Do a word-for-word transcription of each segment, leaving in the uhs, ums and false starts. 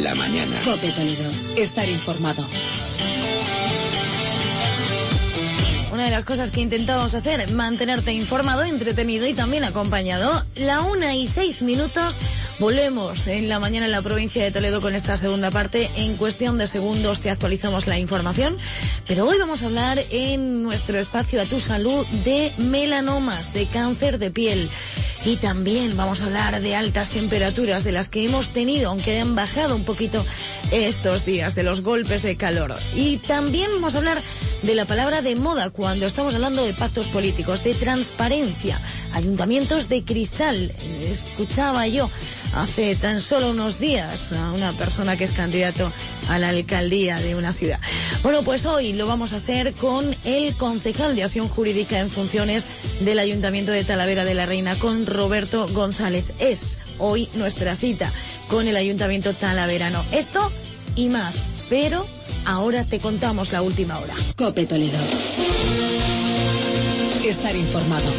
la mañana. COPE Toledo. Estar informado. Una de las cosas que intentamos hacer, mantenerte informado, entretenido y también acompañado. La una y seis minutos, volvemos en la mañana en la provincia de Toledo con esta segunda parte. En cuestión de segundos te actualizamos la información, pero hoy vamos a hablar en nuestro espacio A Tu Salud de melanomas, de cáncer de piel. Y también vamos a hablar de altas temperaturas de las que hemos tenido, aunque hayan bajado un poquito estos días, de los golpes de calor. Y también vamos a hablar de la palabra de moda cuando estamos hablando de pactos políticos, de transparencia, ayuntamientos de cristal. Escuchaba yo hace tan solo unos días a una persona que es candidato a la alcaldía de una ciudad. Bueno, pues hoy lo vamos a hacer con el concejal de Acción Jurídica en funciones del Ayuntamiento de Talavera de la Reina, con Roberto González. Es hoy nuestra cita con el Ayuntamiento talaverano. Esto y más, pero ahora te contamos la última hora. COPE Toledo. Estar informado.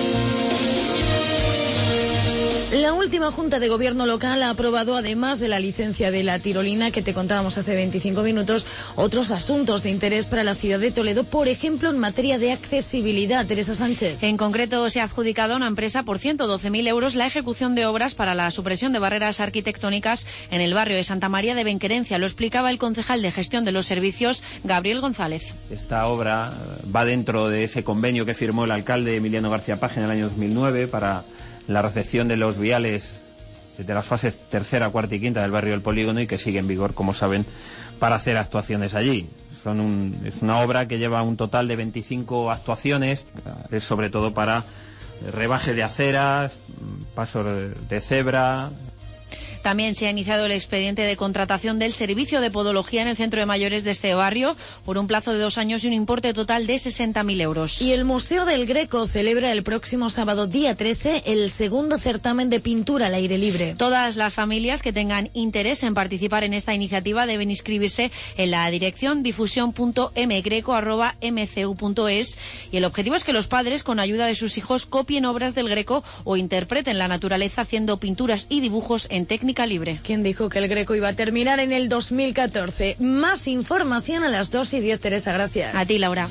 La última Junta de Gobierno local ha aprobado, además de la licencia de la tirolina que te contábamos hace veinticinco minutos, otros asuntos de interés para la ciudad de Toledo, por ejemplo, en materia de accesibilidad. Teresa Sánchez. En concreto, se ha adjudicado a una empresa por ciento doce mil euros la ejecución de obras para la supresión de barreras arquitectónicas en el barrio de Santa María de Benquerencia. Lo explicaba el concejal de Gestión de los Servicios, Gabriel González. Esta obra va dentro de ese convenio que firmó el alcalde Emiliano García Paje en el año dos mil nueve para la recepción de los viales de las fases tercera, cuarta y quinta del barrio del Polígono, y que sigue en vigor, como saben, para hacer actuaciones allí. Son un, es una obra que lleva un total de veinticinco actuaciones, es sobre todo para rebaje de aceras, pasos de cebra. También se ha iniciado el expediente de contratación del servicio de podología en el centro de mayores de este barrio por un plazo de dos años y un importe total de sesenta mil euros. Y el Museo del Greco celebra el próximo sábado, día trece, el segundo certamen de pintura al aire libre. Todas las familias que tengan interés en participar en esta iniciativa deben inscribirse en la dirección difusión punto m greco arroba m c u punto es, y el objetivo es que los padres, con ayuda de sus hijos, copien obras del Greco o interpreten la naturaleza haciendo pinturas y dibujos en técnica libre. ¿Quién dijo que el Greco iba a terminar en el dos mil catorce? Más información a las dos y diez, Teresa, gracias. A ti, Laura.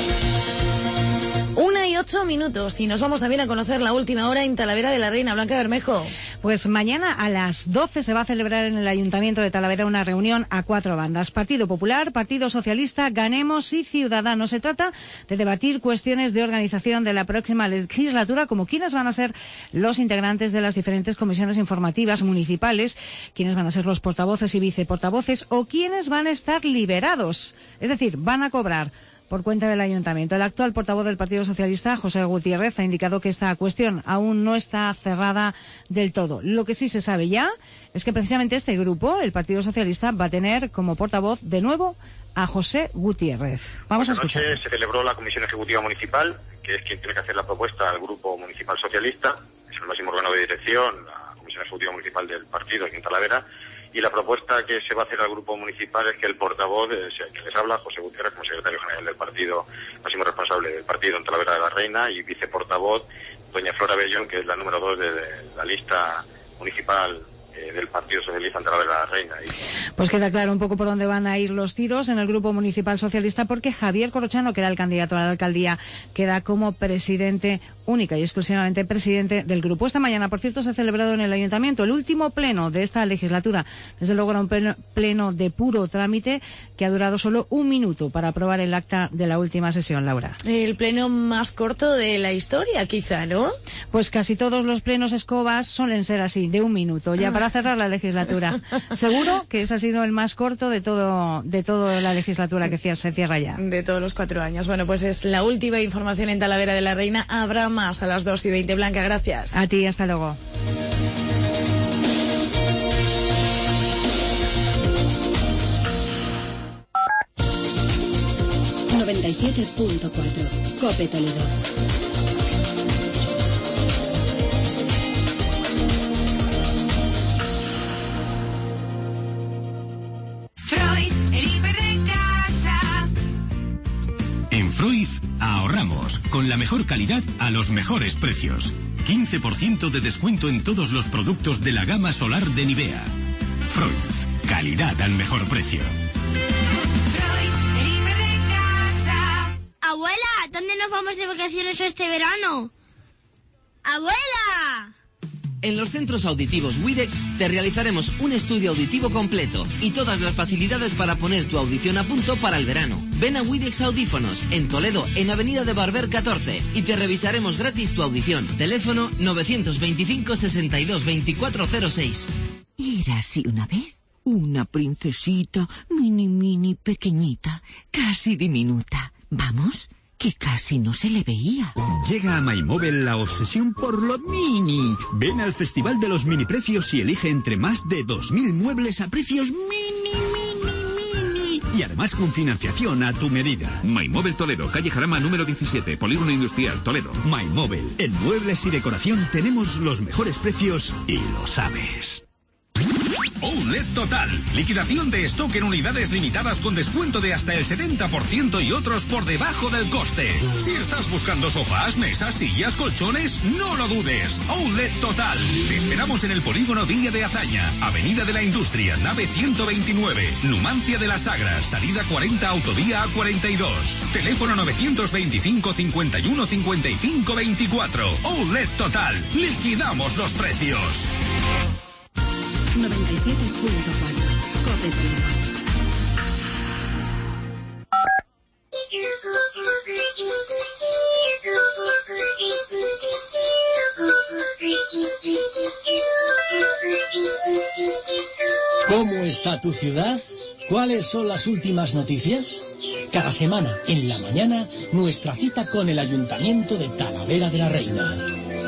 Una y ocho minutos y nos vamos también a conocer la última hora en Talavera de la Reina. Blanca Bermejo. Pues mañana a las doce se va a celebrar en el Ayuntamiento de Talavera una reunión a cuatro bandas: Partido Popular, Partido Socialista, Ganemos y Ciudadanos. Se trata de debatir cuestiones de organización de la próxima legislatura, como quiénes van a ser los integrantes de las diferentes comisiones informativas municipales, quiénes van a ser los portavoces y viceportavoces o quiénes van a estar liberados, es decir, van a cobrar por cuenta del Ayuntamiento. El actual portavoz del Partido Socialista, José Gutiérrez, ha indicado que esta cuestión aún no está cerrada del todo. Lo que sí se sabe ya es que precisamente este grupo, el Partido Socialista, va a tener como portavoz de nuevo a José Gutiérrez. Vamos a escuchar. Esta noche se celebró la Comisión Ejecutiva Municipal, que es quien tiene que hacer la propuesta al Grupo Municipal Socialista, es el máximo órgano de dirección, la Comisión Ejecutiva Municipal del partido aquí en Talavera. Y la propuesta que se va a hacer al grupo municipal es que el portavoz, eh, que les habla, José Gutiérrez, como secretario general del partido, máximo responsable del partido en Talavera de la Reina, y viceportavoz, doña Flora Bellón, que es la número dos de, de la lista municipal eh, del Partido Socialista en Talavera de la Reina. Y... Pues queda claro un poco por dónde van a ir los tiros en el Grupo Municipal Socialista, porque Javier Corrochano, que era el candidato a la alcaldía, queda como presidente única y exclusivamente presidente del grupo. Esta mañana, por cierto, se ha celebrado en el Ayuntamiento el último pleno de esta legislatura. Desde luego era un pleno, pleno de puro trámite que ha durado solo un minuto para aprobar el acta de la última sesión, Laura. El pleno más corto de la historia, quizá, ¿no? Pues casi todos los plenos escobas suelen ser así, de un minuto, ya para cerrar la legislatura. Seguro que ese ha sido el más corto de todo de toda la legislatura que se cierra ya. De todos los cuatro años. Bueno, pues es la última información en Talavera de la Reina. Habrá más a las dos y veinte. Blanca, gracias. A ti, hasta luego. noventa y siete punto cuatro. COPE Toledo. Freud, el hiper de casa. En Freud ahorramos con la mejor calidad a los mejores precios. quince por ciento de descuento en todos los productos de la gama solar de Nivea. Freud, Calidad al mejor precio. Freud, el hiper de casa. Abuela, ¿dónde nos vamos de vacaciones este verano? ¡Abuela! En los centros auditivos Widex te realizaremos un estudio auditivo completo y todas las facilidades para poner tu audición a punto para el verano. Ven a Widex Audífonos, en Toledo, en Avenida de Barber catorce, y te revisaremos gratis tu audición. Teléfono nueve dos cinco, sesenta y dos, veinticuatro cero seis. Era así una vez una princesita, mini, mini, pequeñita, casi diminuta. Vamos, que casi no se le veía. Llega a MyMobile la obsesión por lo mini. Ven al Festival de los Mini Precios y elige entre más de dos mil muebles a precios mini, mini, mini. Y además con financiación a tu medida. MyMobile Toledo, calle Jarama número diecisiete, Polígono Industrial, Toledo. MyMobile, en muebles y decoración tenemos los mejores precios y lo sabes. Outlet Total. Liquidación de stock en unidades limitadas con descuento de hasta el setenta por ciento y otros por debajo del coste. Si estás buscando sofás, mesas, sillas, colchones, no lo dudes. Outlet Total. Te esperamos en el Polígono Villa de Azaña, Avenida de la Industria, nave ciento veintinueve, Numancia de las Sagras, salida cuarenta, autovía A cuarenta y dos. Teléfono novecientos veinticinco, cincuenta y uno, cincuenta y cinco, veinticuatro. Outlet Total. Liquidamos los precios. noventa y siete punto cuatro. COPE Toledo. ¿Cómo está tu ciudad? ¿Cuáles son las últimas noticias? Cada semana, en la mañana, nuestra cita con el Ayuntamiento de Talavera de la Reina.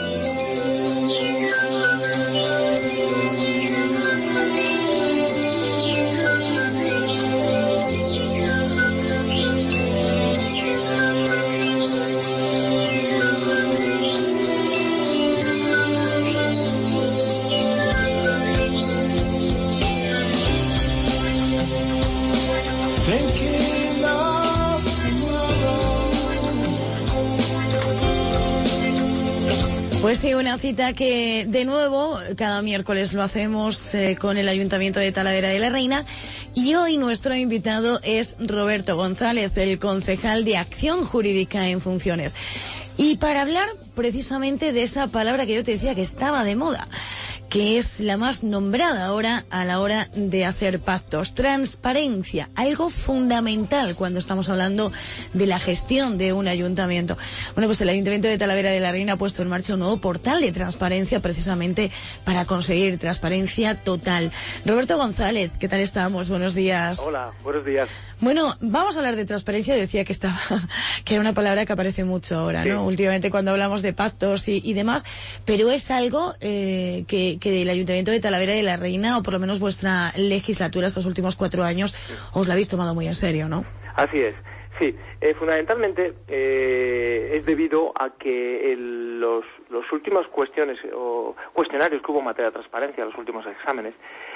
Pues sí, una cita que de nuevo cada miércoles lo hacemos eh, con el Ayuntamiento de Talavera de la Reina, y hoy nuestro invitado es Roberto González, el concejal de Acción Jurídica en Funciones. Y para hablar precisamente de esa palabra que yo te decía que estaba de moda, que es la más nombrada ahora a la hora de hacer pactos. Transparencia, algo fundamental cuando estamos hablando de la gestión de un ayuntamiento. Bueno, pues el Ayuntamiento de Talavera de la Reina ha puesto en marcha un nuevo portal de transparencia precisamente para conseguir transparencia total. Roberto González, ¿qué tal estamos? Buenos días. Hola, buenos días. Bueno, vamos a hablar de transparencia. Yo decía que estaba, que era una palabra que aparece mucho ahora, ¿no? Sí. Últimamente cuando hablamos de pactos y, y demás, pero es algo eh, que, que el Ayuntamiento de Talavera de la Reina, o por lo menos vuestra legislatura estos últimos cuatro años, os la habéis tomado muy en serio, ¿no? Así es, sí. Eh, fundamentalmente eh, es debido a que el, los, los últimos cuestiones o cuestionarios que hubo en materia de transparencia, los últimos exámenes,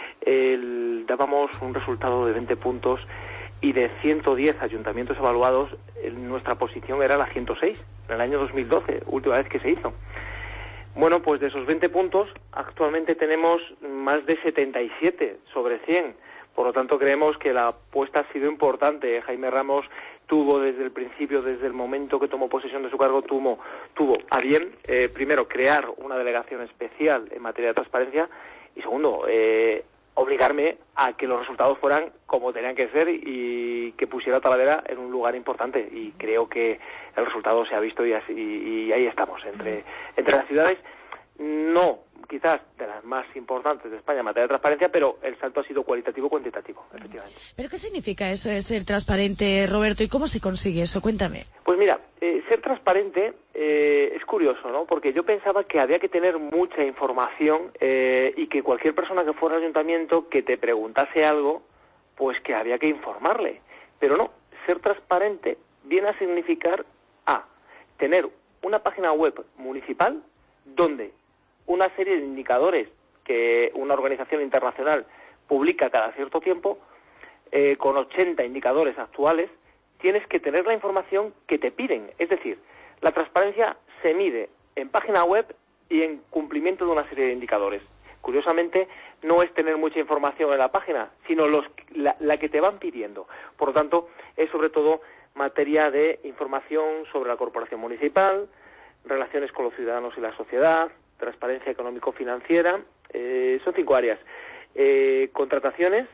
el, dábamos un resultado de veinte puntos y de ciento diez ayuntamientos evaluados, en nuestra posición era la ciento seis, en el año dos mil doce, última vez que se hizo. Bueno, pues de esos veinte puntos, actualmente tenemos más de setenta y siete sobre cien. Por lo tanto, creemos que la apuesta ha sido importante. Jaime Ramos tuvo desde el principio, desde el momento que tomó posesión de su cargo, tuvo, tuvo a bien, eh, primero, crear una delegación especial en materia de transparencia y, segundo, eh, obligarme a que los resultados fueran como tenían que ser y que pusiera a Talavera en un lugar importante. Y creo que el resultado se ha visto y, así, y ahí estamos, entre, entre las ciudades, no quizás de las más importantes de España en materia de transparencia, pero el salto ha sido cualitativo cuantitativo, efectivamente. ¿Pero qué significa eso de ser transparente, Roberto? ¿Y cómo se consigue eso? Cuéntame. Pues mira, eh, ser transparente eh, es curioso, ¿no? Porque yo pensaba que había que tener mucha información eh, y que cualquier persona que fuera al ayuntamiento que te preguntase algo, pues que había que informarle. Pero no, ser transparente viene a significar A, tener una página web municipal donde una serie de indicadores que una organización internacional publica cada cierto tiempo, eh, con ochenta indicadores actuales, tienes que tener la información que te piden. Es decir, la transparencia se mide en página web y en cumplimiento de una serie de indicadores. Curiosamente, no es tener mucha información en la página, sino los, la, la que te van pidiendo. Por lo tanto, es sobre todo materia de información sobre la corporación municipal, relaciones con los ciudadanos y la sociedad, transparencia económico-financiera, eh, son cinco áreas. Eh, contrataciones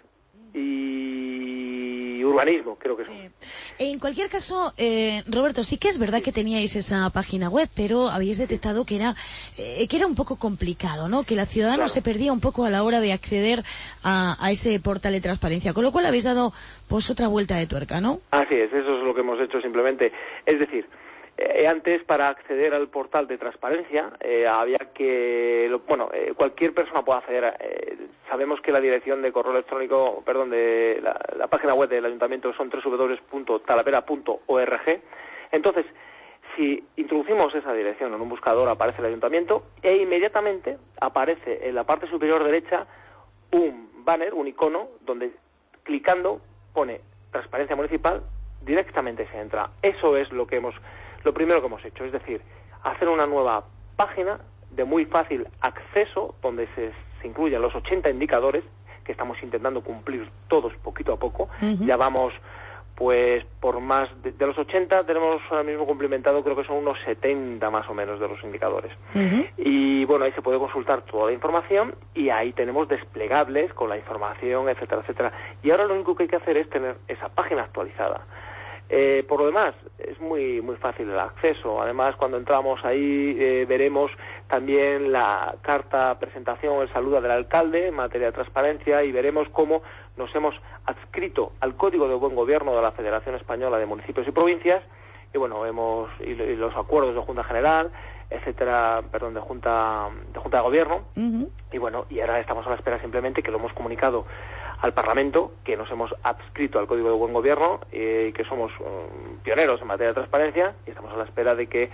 y urbanismo, creo que son. Sí. En cualquier caso, eh, Roberto, sí que es verdad que teníais esa página web, pero habéis detectado que era eh, que era un poco complicado, ¿no? Que la ciudadana claro. se perdía un poco a la hora de acceder a, a ese portal de transparencia, con lo cual habéis dado pues otra vuelta de tuerca, ¿no? Así es, eso es lo que hemos hecho simplemente. Es decir, Eh, antes, para acceder al portal de transparencia, eh, había que... Lo, bueno, eh, cualquier persona puede acceder. Eh, sabemos que la dirección de correo electrónico, perdón, de la, la página web del ayuntamiento son doble u doble u doble u punto talavera punto org. Entonces, si introducimos esa dirección en un buscador, aparece el ayuntamiento e inmediatamente aparece en la parte superior derecha un banner, un icono, donde clicando pone transparencia municipal, directamente se entra. Eso es lo que hemos... Lo primero que hemos hecho, es decir, hacer una nueva página de muy fácil acceso, donde se, se incluyen los ochenta indicadores que estamos intentando cumplir todos poquito a poco. Uh-huh. Ya vamos, pues, por más de, de los ochenta, tenemos ahora mismo cumplimentado, creo que son unos setenta más o menos de los indicadores. Uh-huh. Y bueno, ahí se puede consultar toda la información y ahí tenemos desplegables con la información, etcétera, etcétera. Y ahora lo único que hay que hacer es tener esa página actualizada. Eh, por lo demás, es muy muy fácil el acceso. Además, cuando entramos ahí eh, veremos también la carta presentación, el saludo del alcalde en materia de transparencia y veremos cómo nos hemos adscrito al Código de Buen Gobierno de la Federación Española de Municipios y Provincias y bueno, hemos y, y los acuerdos de Junta General, etcétera, perdón, de Junta de Junta de Gobierno. Uh-huh. Y bueno, y ahora estamos a la espera simplemente que lo hemos comunicado al Parlamento, que nos hemos adscrito al Código de Buen Gobierno y eh, que somos um, pioneros en materia de transparencia y estamos a la espera de que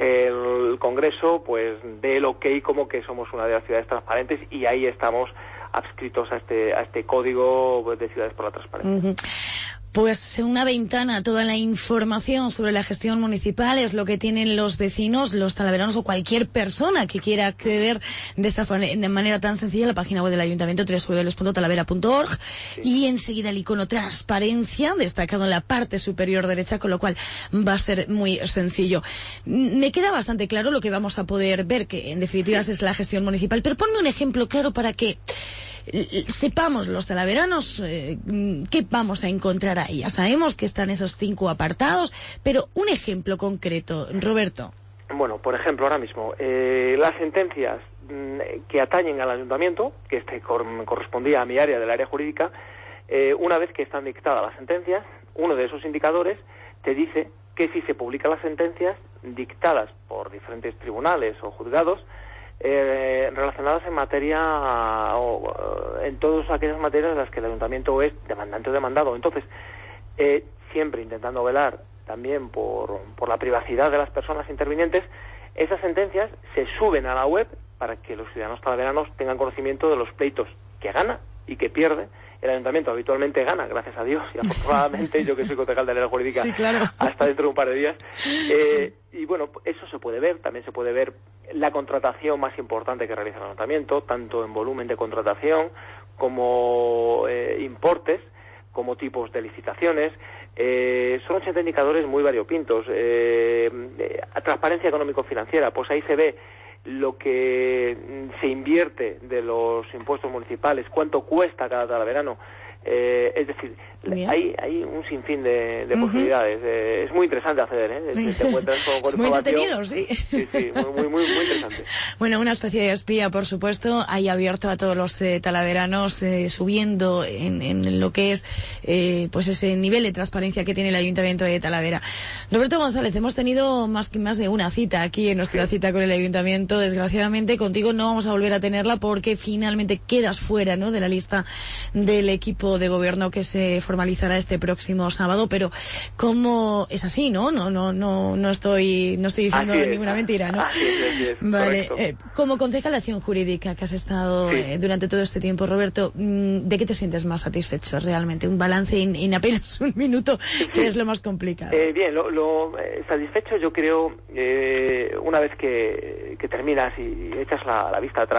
el Congreso pues dé el ok como que somos una de las ciudades transparentes y ahí estamos adscritos a este a este Código de Ciudades por la Transparencia. Uh-huh. Pues una ventana, toda la información sobre la gestión municipal es lo que tienen los vecinos, los talaveranos o cualquier persona que quiera acceder de esta de manera tan sencilla a la página web del ayuntamiento doble u doble u doble u punto talavera punto org sí. Y enseguida el icono transparencia destacado en la parte superior derecha, con lo cual va a ser muy sencillo. Me queda bastante claro lo que vamos a poder ver, que en definitiva es la gestión municipal, pero ponme un ejemplo claro para que sepamos los talaveranos eh, qué vamos a encontrar ahí. Ya sabemos que están esos cinco apartados, pero un ejemplo concreto, Roberto. Bueno, por ejemplo, ahora mismo, eh, las sentencias mm, que atañen al ayuntamiento, que este cor correspondía a mi área del área jurídica, eh, una vez que están dictadas las sentencias, uno de esos indicadores te dice que si se publican las sentencias dictadas por diferentes tribunales o juzgados, Eh, relacionadas en materia o en todas aquellas materias en las que el ayuntamiento es demandante o demandado. Entonces, eh, siempre intentando velar también por, por la privacidad de las personas intervinientes, esas sentencias se suben a la web para que los ciudadanos talaveranos tengan conocimiento de los pleitos que gana y que pierde. El ayuntamiento habitualmente gana, gracias a Dios, y afortunadamente, yo que soy concejal de la área jurídica, sí, claro. hasta dentro de un par de días. Eh, sí. Y bueno, eso se puede ver, también se puede ver la contratación más importante que realiza el ayuntamiento, tanto en volumen de contratación como eh, importes, como tipos de licitaciones. Eh, son ochenta indicadores muy variopintos. Eh, eh, transparencia económico-financiera, pues ahí se ve lo que se invierte de los impuestos municipales, cuánto cuesta cada talaverano. Eh, es decir, hay, hay un sinfín de, de uh-huh. posibilidades. Eh, es muy interesante acceder, ¿eh? Te, te encuentras con, con muy entretenido, sí. Sí, sí, muy, muy, muy, muy interesante. Bueno, una especie de espía, por supuesto, ahí abierto a todos los eh, talaveranos, eh, subiendo en, en lo que es eh, pues ese nivel de transparencia que tiene el Ayuntamiento de Talavera. Roberto González, hemos tenido más que más de una cita aquí en nuestra sí. cita con el Ayuntamiento. Desgraciadamente contigo no vamos a volver a tenerla porque finalmente quedas fuera, ¿no?, de la lista del equipo de gobierno que se formalizará este próximo sábado, pero ¿cómo es así, no? No, no, no, no estoy, no estoy diciendo es, ninguna mentira, ¿no? Así es, así es, vale. Eh, como concejal de Acción Jurídica que has estado sí. eh, durante todo este tiempo, Roberto, ¿de qué te sientes más satisfecho realmente? Un balance en, en apenas un minuto, que sí. es lo más complicado. Eh, bien, lo, lo eh, satisfecho yo creo, eh, una vez que, que terminas y echas la, la vista atrás,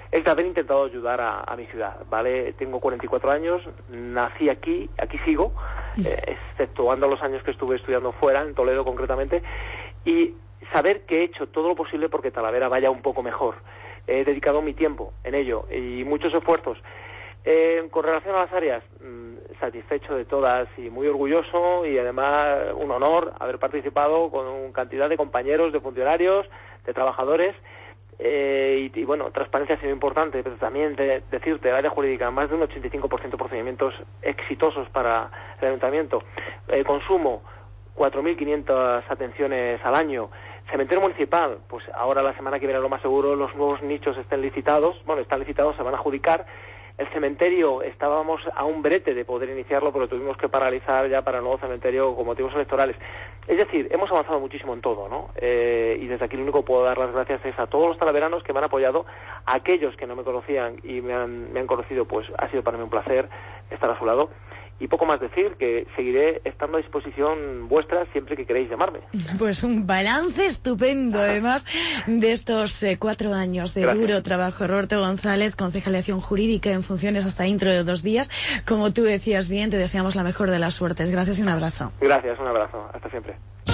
es de haber intentado ayudar a, a mi ciudad, ¿vale? Tengo cuarenta y cuatro años, nací aquí, aquí sigo, eh, exceptuando los años que estuve estudiando fuera, en Toledo concretamente, y saber que he hecho todo lo posible porque Talavera vaya un poco mejor. He dedicado mi tiempo en ello y muchos esfuerzos. Eh, con relación a las áreas, mmm, satisfecho de todas y muy orgulloso, y además un honor haber participado con cantidad de compañeros, de funcionarios, de trabajadores. Eh, y, y bueno, transparencia ha sido importante, pero también de, decirte, el área jurídica, más de un ochenta y cinco por ciento de procedimientos exitosos para el ayuntamiento. Eh, consumo, cuatro mil quinientas atenciones al año. Cementerio municipal, pues ahora la semana que viene lo más seguro los nuevos nichos estén licitados, bueno, están licitados, se van a adjudicar. El cementerio, estábamos a un brete de poder iniciarlo, pero tuvimos que paralizar ya para el nuevo cementerio con motivos electorales. Es decir, hemos avanzado muchísimo en todo, ¿no? Eh, y desde aquí lo único que puedo dar las gracias es a todos los talaveranos que me han apoyado, a aquellos que no me conocían y me han, me han conocido, pues ha sido para mí un placer estar a su lado. Y poco más decir, que seguiré estando a disposición vuestra siempre que queréis llamarme. Pues un balance estupendo, además, de estos eh, cuatro años de Gracias. Duro trabajo. Roberto González, concejal de Acción Jurídica en funciones hasta dentro de dos días. Como tú decías bien, te deseamos la mejor de las suertes. Gracias y un abrazo. Gracias, un abrazo. Hasta siempre.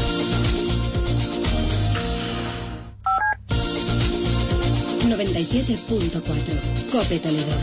noventa y siete punto cuatro COPE Toledo.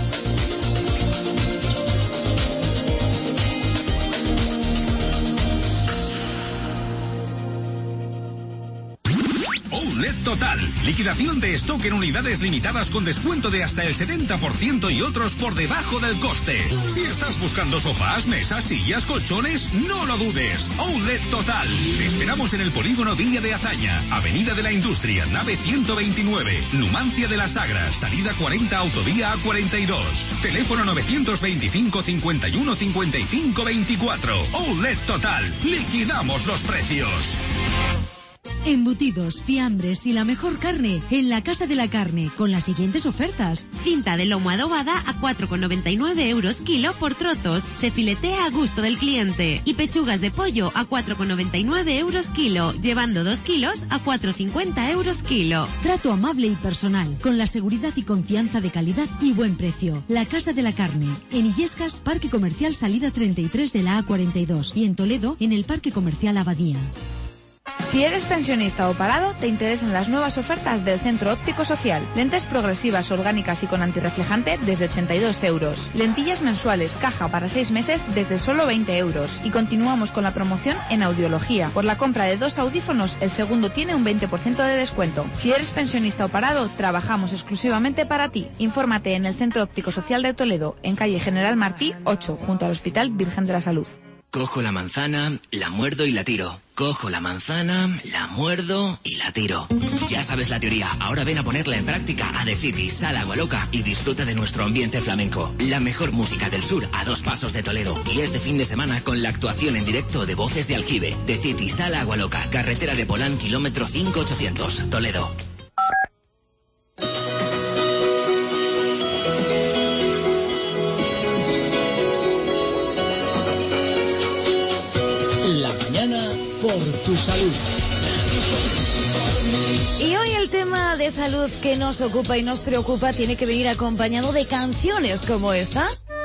Outlet Total. Liquidación de stock en unidades limitadas con descuento de hasta el setenta por ciento y otros por debajo del coste. Si estás buscando sofás, mesas, sillas, colchones, no lo dudes. Outlet Total. Te esperamos en el polígono Villa de Azaña, Avenida de la Industria, nave ciento veintinueve, Numancia de las Sagras, salida cuarenta, autovía A cuarenta y dos. Teléfono novecientos veinticinco, cincuenta y uno, cincuenta y cinco, veinticuatro. Outlet Total. Liquidamos los precios. Embutidos, fiambres y la mejor carne en la Casa de la Carne, con las siguientes ofertas. Cinta de lomo adobada a cuatro con noventa y nueve euros kilo por trozos. Se filetea a gusto del cliente. Y pechugas de pollo a cuatro con noventa y nueve euros kilo, llevando dos kilos a cuatro con cincuenta euros kilo. Trato amable y personal, con la seguridad y confianza de calidad y buen precio. La Casa de la Carne, en Illescas, Parque Comercial Salida treinta y tres de la A cuarenta y dos, y en Toledo, en el Parque Comercial Abadía. Si eres pensionista o parado, te interesan las nuevas ofertas del Centro Óptico Social. Lentes progresivas, orgánicas y con antirreflejante desde ochenta y dos euros. Lentillas mensuales, caja para seis meses desde solo veinte euros. Y continuamos con la promoción en audiología. Por la compra de dos audífonos, el segundo tiene un veinte por ciento de descuento. Si eres pensionista o parado, trabajamos exclusivamente para ti. Infórmate en el Centro Óptico Social de Toledo, en calle General Martí ocho, junto al Hospital Virgen de la Salud. Cojo la manzana, la muerdo y la tiro. Cojo la manzana, la muerdo y la tiro. Ya sabes la teoría, ahora ven a ponerla en práctica a The City, Sal Agua Loca y disfruta de nuestro ambiente flamenco. La mejor música del sur a dos pasos de Toledo. Y este fin de semana con la actuación en directo de Voces de Aljibe. The City, Sal Agua Loca, carretera de Polán, kilómetro cinco ochocientos, Toledo. La mañana por tu salud. Y hoy el tema de salud que nos ocupa y nos preocupa tiene que venir acompañado de canciones como esta.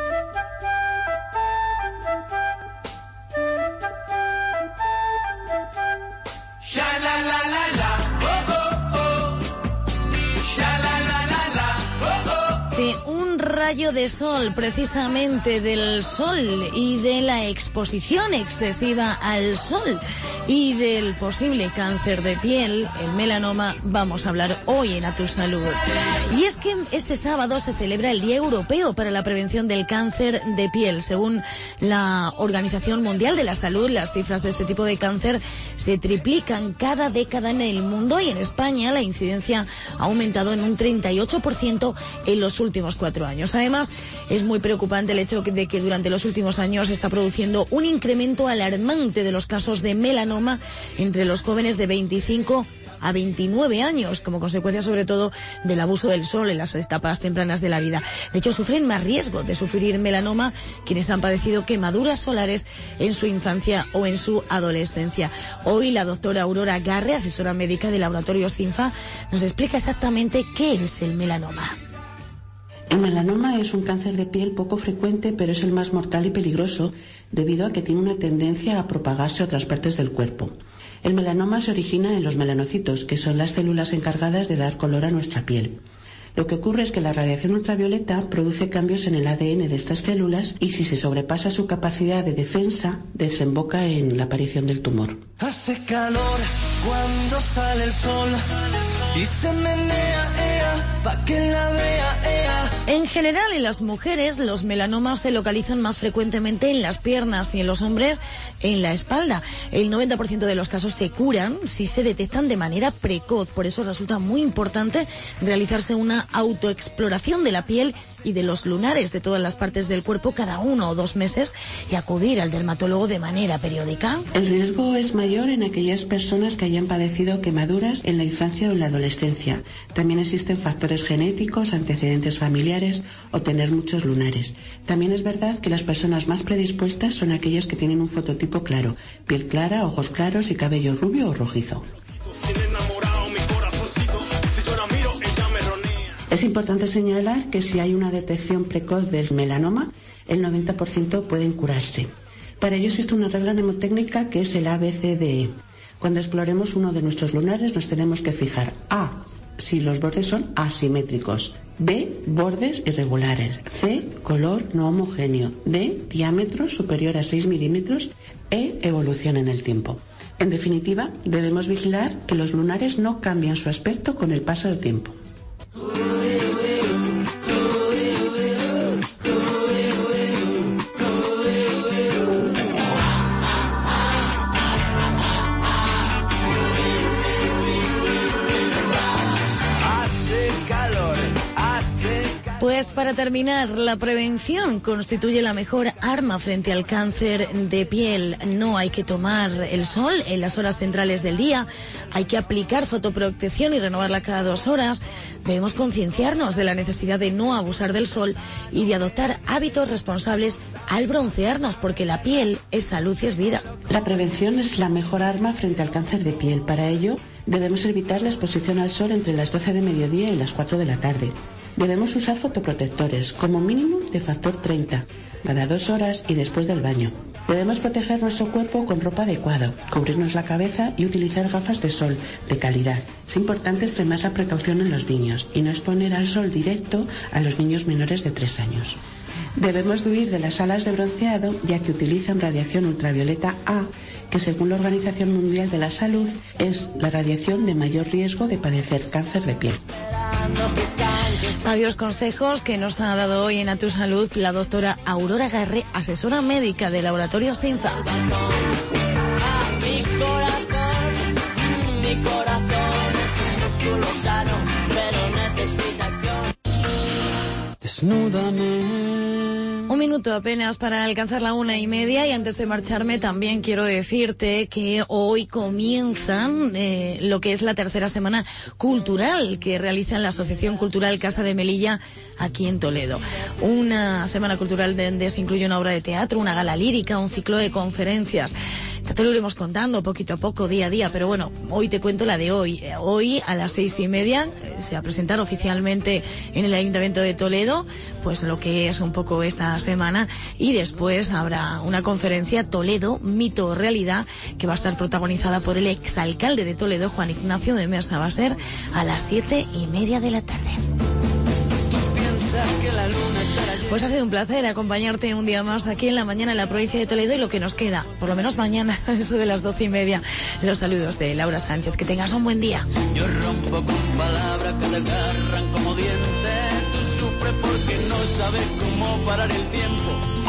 Sí, un rayo de sol, precisamente del sol y de la exposición excesiva al sol y del posible cáncer de piel, el melanoma, vamos a hablar hoy en A Tu Salud. Y es que este sábado se celebra el Día Europeo para la Prevención del Cáncer de Piel. Según la Organización Mundial de la Salud, las cifras de este tipo de cáncer se triplican cada década en el mundo, y en España la incidencia ha aumentado en un treinta y ocho por ciento en los últimos cuatro años. Además, es muy preocupante el hecho de que durante los últimos años se está produciendo un incremento alarmante de los casos de melanoma entre los jóvenes de veinticinco a veintinueve años, como consecuencia sobre todo del abuso del sol en las etapas tempranas de la vida. De hecho, sufren más riesgo de sufrir melanoma quienes han padecido quemaduras solares en su infancia o en su adolescencia. Hoy la doctora Aurora Garre, asesora médica de Laboratorios Cinfa, nos explica exactamente qué es el melanoma. El melanoma es un cáncer de piel poco frecuente, pero es el más mortal y peligroso debido a que tiene una tendencia a propagarse a otras partes del cuerpo. El melanoma se origina en los melanocitos, que son las células encargadas de dar color a nuestra piel. Lo que ocurre es que la radiación ultravioleta produce cambios en el A D N de estas células y si se sobrepasa su capacidad de defensa, desemboca en la aparición del tumor. Hace calor cuando sale el sol y se menea, ea, pa' que la vea, ea. En general, en las mujeres, los melanomas se localizan más frecuentemente en las piernas y en los hombres en la espalda. El noventa por ciento de los casos se curan si se detectan de manera precoz. Por eso resulta muy importante realizarse una autoexploración de la piel y de los lunares de todas las partes del cuerpo cada uno o dos meses y acudir al dermatólogo de manera periódica. El riesgo es mayor en aquellas personas que hayan padecido quemaduras en la infancia o en la adolescencia. También existen factores genéticos, antecedentes familiares o tener muchos lunares. También es verdad que las personas más predispuestas son aquellas que tienen un fototipo claro, piel clara, ojos claros y cabello rubio o rojizo. Es importante señalar que si hay una detección precoz del melanoma, el noventa por ciento pueden curarse. Para ello existe una regla mnemotécnica que es el A B C D E. Cuando exploremos uno de nuestros lunares nos tenemos que fijar A, si los bordes son asimétricos, B, bordes irregulares, C, color no homogéneo, D, diámetro superior a seis milímetros, E, evolución en el tiempo. En definitiva, debemos vigilar que los lunares no cambien su aspecto con el paso del tiempo. Pues para terminar, la prevención constituye la mejor arma frente al cáncer de piel. No hay que tomar el sol en las horas centrales del día, hay que aplicar fotoprotección y renovarla cada dos horas. Debemos concienciarnos de la necesidad de no abusar del sol y de adoptar hábitos responsables al broncearnos, porque la piel es salud y es vida. La prevención es la mejor arma frente al cáncer de piel. Para ello, debemos evitar la exposición al sol entre las doce de mediodía y las cuatro de la tarde. Debemos usar fotoprotectores, como mínimo de factor treinta, cada dos horas y después del baño. Debemos proteger nuestro cuerpo con ropa adecuada, cubrirnos la cabeza y utilizar gafas de sol de calidad. Es importante extremar la precaución en los niños y no exponer al sol directo a los niños menores de tres años. Debemos huir de las salas de bronceado, ya que utilizan radiación ultravioleta A, que según la Organización Mundial de la Salud es la radiación de mayor riesgo de padecer cáncer de piel. Sabios consejos que nos ha dado hoy en A Tu Salud la doctora Aurora Garre, asesora médica de Laboratorios Cinza. Mi corazón, mi corazón es un músculo sano, pero necesita acción. Desnúdame. Un minuto apenas para alcanzar la una y media, y antes de marcharme también quiero decirte que hoy comienzan eh, lo que es la tercera semana cultural que realiza la Asociación Cultural Casa de Melilla aquí en Toledo. Una semana cultural donde se incluye una obra de teatro, una gala lírica, un ciclo de conferencias. Te lo iremos contando poquito a poco, día a día, pero bueno, hoy te cuento la de hoy. Hoy a las seis y media se va a presentar oficialmente en el Ayuntamiento de Toledo pues lo que es un poco esta semana, y después habrá una conferencia Toledo, mito o realidad, que va a estar protagonizada por el exalcalde de Toledo, Juan Ignacio de Mesa. Va a ser a las siete y media de la tarde. Pues ha sido un placer acompañarte un día más aquí en la mañana en la provincia de Toledo, y lo que nos queda, por lo menos mañana, eso de las doce y media, los saludos de Laura Sánchez. Que tengas un buen día. Yo rompo con palabras que te agarran como dientes. Tú sufres porque no sabes cómo parar el tiempo.